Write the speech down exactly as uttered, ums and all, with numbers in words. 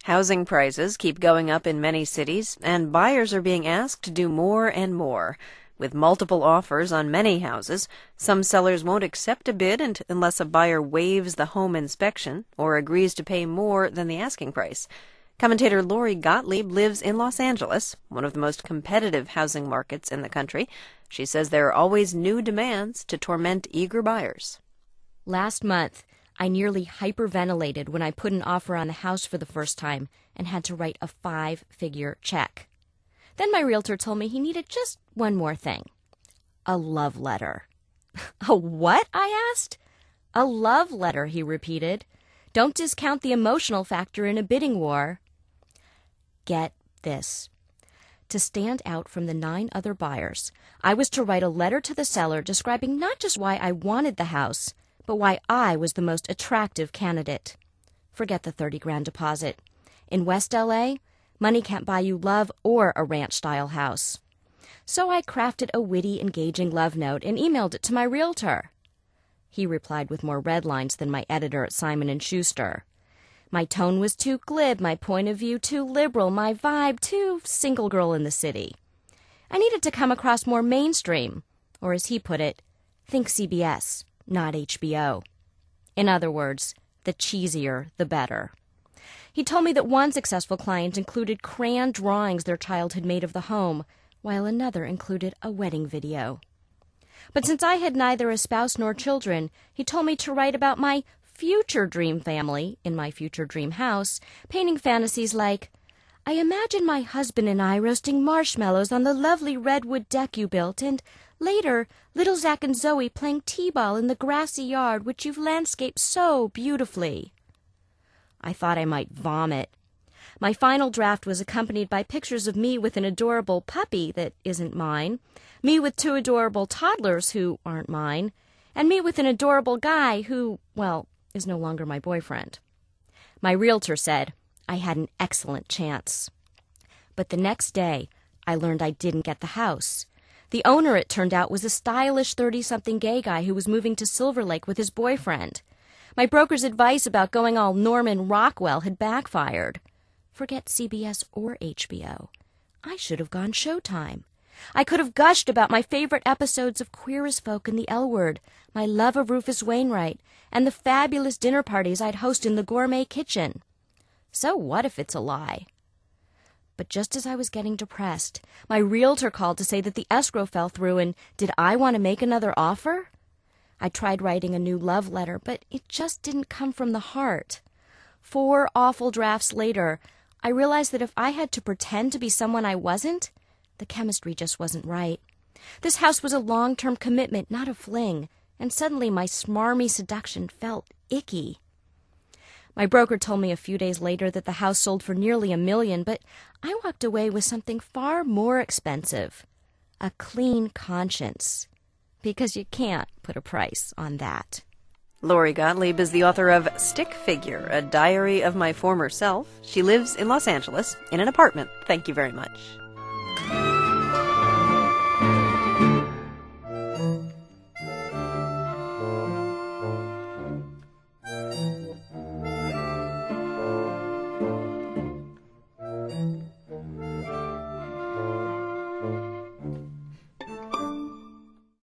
Housing prices keep going up in many cities, and buyers are being asked to do more and more. With multiple offers on many houses, some sellers won't accept a bid unless a buyer waives the home inspection or agrees to pay more than the asking price. Commentator Lori Gottlieb lives in Los Angeles, one of the most competitive housing markets in the country. She says there are always new demands to torment eager buyers. Last month, I nearly hyperventilated when I put an offer on a house for the first time and had to write a five-figure check. Then my realtor told me he needed just one more thing. A love letter. A what? I asked. A love letter, he repeated. Don't discount the emotional factor in a bidding war. Get this. To stand out from the nine other buyers, I was to write a letter to the seller describing not just why I wanted the house, but why I was the most attractive candidate. Forget the thirty grand deposit. In West L A, money can't buy you love or a ranch-style house. So I crafted a witty, engaging love note and emailed it to my realtor. He replied with more red lines than my editor at Simon and Schuster. My tone was too glib, my point of view too liberal, my vibe too single girl in the city. I needed to come across more mainstream, or as he put it, think C B S. Not H B O. In other words, the cheesier, the better. He told me that one successful client included crayon drawings their child had made of the home, while another included a wedding video. But since I had neither a spouse nor children, he told me to write about my future dream family in my future dream house, painting fantasies like, I imagine my husband and I roasting marshmallows on the lovely redwood deck you built, and later, little Zach and Zoe playing t-ball in the grassy yard which you've landscaped so beautifully. I thought I might vomit. My final draft was accompanied by pictures of me with an adorable puppy that isn't mine, me with two adorable toddlers who aren't mine, and me with an adorable guy who, well, is no longer my boyfriend. My realtor said I had an excellent chance. But the next day, I learned I didn't get the house. The owner, it turned out, was a stylish thirty-something gay guy who was moving to Silver Lake with his boyfriend. My broker's advice about going all Norman Rockwell had backfired. Forget C B S or H B O. I should have gone Showtime. I could have gushed about my favorite episodes of Queer as Folk and the L Word, my love of Rufus Wainwright, and the fabulous dinner parties I'd host in the gourmet kitchen. So what if it's a lie? But just as I was getting depressed, my realtor called to say that the escrow fell through, and did I want to make another offer? I tried writing a new love letter, but it just didn't come from the heart. Four awful drafts later, I realized that if I had to pretend to be someone I wasn't, the chemistry just wasn't right. This house was a long-term commitment, not a fling, and suddenly my smarmy seduction felt icky. My broker told me a few days later that the house sold for nearly a million, but I walked away with something far more expensive, a clean conscience, because you can't put a price on that. Lori Gottlieb is the author of Stick Figure, A Diary of My Former Self. She lives in Los Angeles in an apartment. Thank you very much.